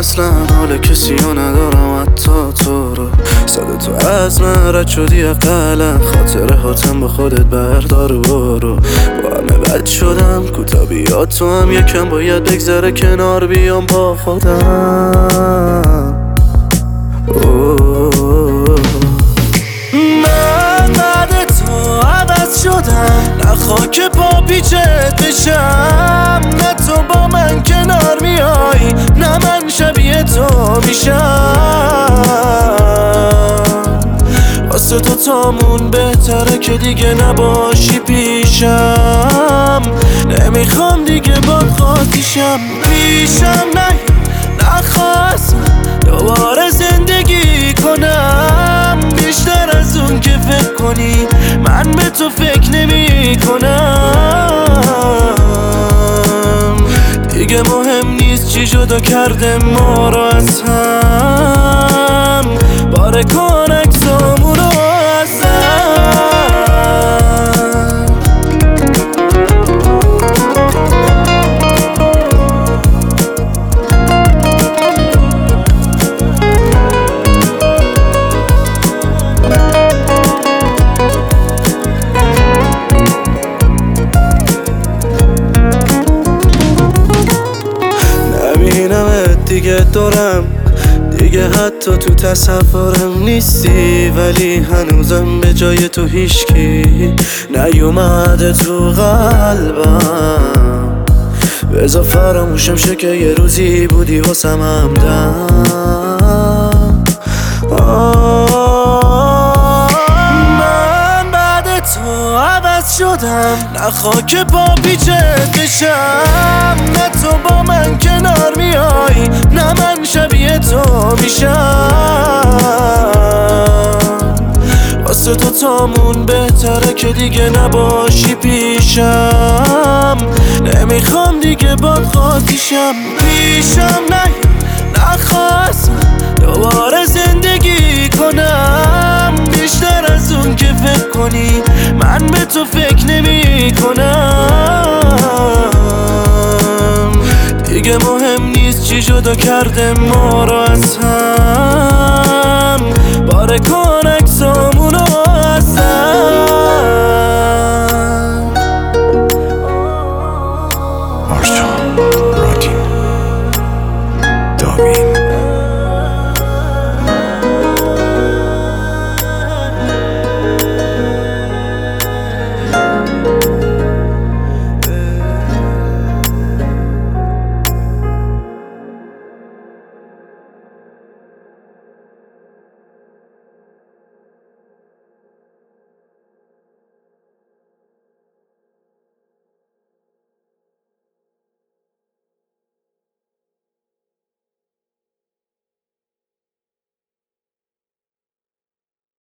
اصلا حال کسی رو ندارم حتی تو رو. صد تو از من رد شدی اقلا خاطره هاتم با خودت بردار و برو. با همه بد شدم کوتا بیاد تو هم یکم باید بگذره کنار بیام با خودم. من بعد تو عوض شدم، نه خاک پا پیچت بشم، نه تو با من کنار میای، نه من شبیه تو میشم. واسه تو تامون بهتره که دیگه نباشی پیشم، نمیخوام دیگه باد خاطیشم. پیشم نخواستم دوباره زندگی کنم، بیشتر از اون که فکر کنی من به تو فکر نمی کنم. دیگه مهم نیست چی جدا کرده ما رو از هم، باره کن عکسامون رو از هم. دیگه دورم، دیگه حتی تو تصورم نیستی، ولی هنوزم به جای تو هیچکی نیومده تو قلبم. بذار فراموشم شه که یه روزی بودی واسم همدم. من بعد تو عوض شدم، نه خاک پا پیچت بشم، نه تو با من کنار میای، نه من شبیه تو میشم. واسه تو تامون بهتره که دیگه نباشی پیشم، نمیخوام دیگه باد خاطیشم. پیشم نخواستم دوباره زندگی کنم، بیشتر از اون که فکر کنی من به تو فکر نمی کنم. دیگه مهم نیست چی جدا کرده ما رو از هم، باره